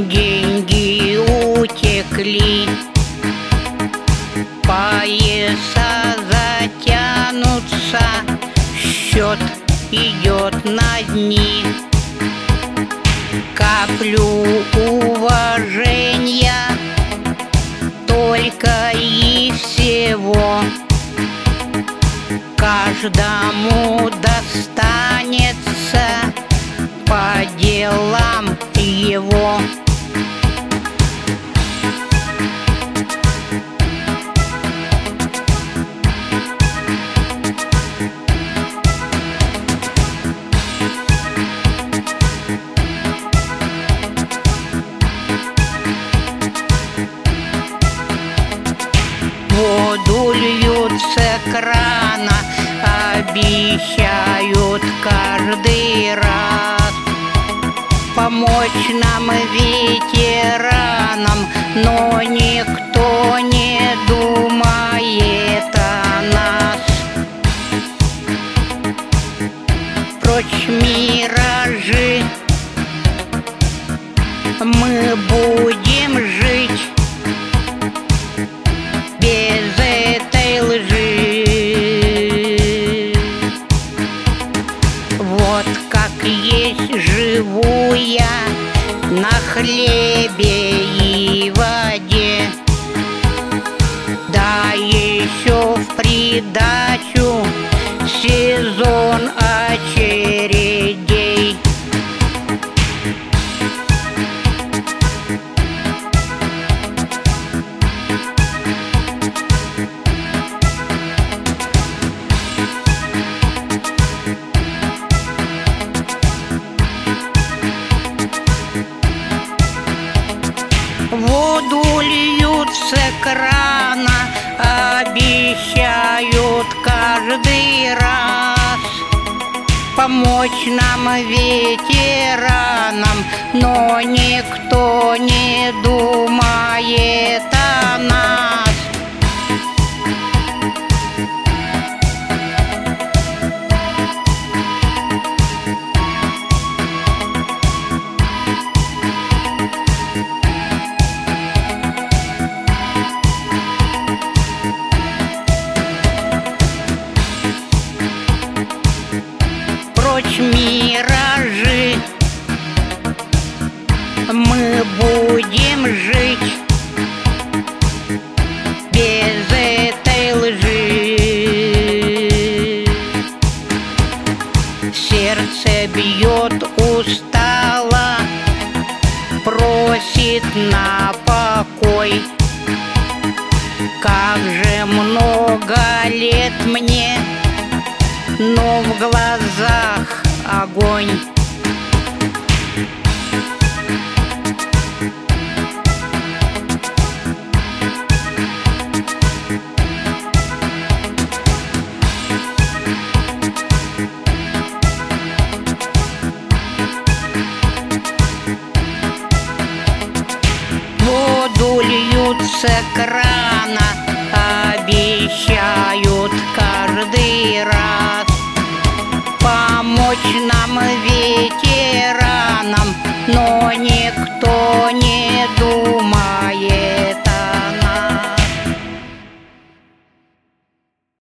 деньги утекли, пояса затянутся, счет идет на дни. Каплю уважения только и всего, каждому достанется по делам его. Воду льют с крана, обещают каждый раз помочь нам, ветеранам, но никто не думает о нас. Прочь миражи, мы будем жить без этой лжи. Вот как есть живу я на хлебе и воде, да еще в придачу сезон очередей. Воду льют с крана, обещают каждый раз помочь нам, ветеранам, но никто не думает о нас. Прочь миражи, мы будем жить без этой лжи. Сердце бьет устало, просит на покой. Как же много лет мне, но в глазах огонь. Воду льют с крана, обещают каждый раз помочь нам, ветеранам, но никто не